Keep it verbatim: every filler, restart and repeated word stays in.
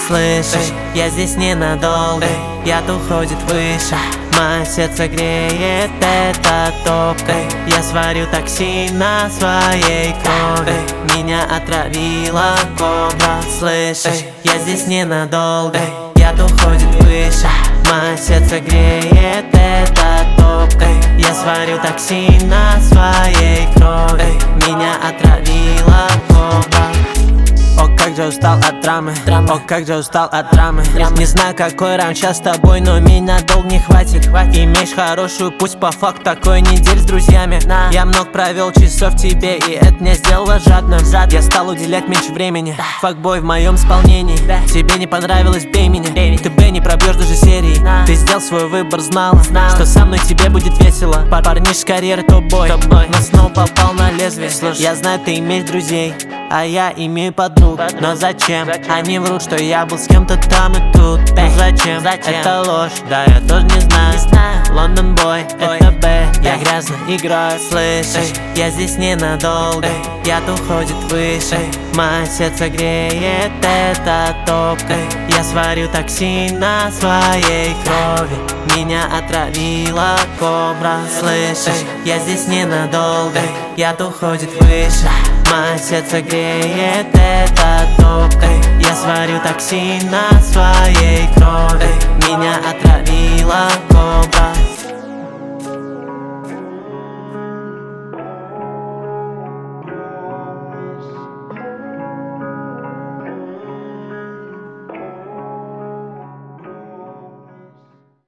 Слышишь, я здесь ненадолго, яд уходит выше. Мое сердце греет эта топка. Я сварю токсин на своей крови. Меня отравила кобра. Слышишь, я здесь ненадолго, яд уходит выше. Мое сердце греет эта топка. Я сварю токсин на своей крови. Меня отравила кобра. О, как же устал от драмы, о, как же устал от драмы. Не знаю, какой раунд сейчас с тобой, но меня долго не хватит. Имеешь хорошую, пусть по факту такой недель с друзьями. Я много провел часов в тебе, и это меня сделало жадным. Я стал уделять меньше времени, факбой в моем исполнении. Тебе не понравилось, бей меня, ты б не пробьешь даже серии. Ты сделал свой выбор, знала, что со мной тебе будет весело. Парниш с карьеры топ-бой, но снова попал на лезвие. Я знаю, ты имеешь друзей, а я имею подруг. Но зачем? Они врут, что я был с кем-то там и тут. Ну зачем? Это ложь, да я тоже не знаю. Лондон бой, это Б, я грязно играю. Слышишь, я здесь ненадолго, яд уходит выше. Мое сердце греет эта топка. Я сварю токсин на своей крови. Меня отравила кобра. Слышишь, я здесь ненадолго, яд уходит выше. Мое сердце греет эта топка. Я сварю токсин на своей крови.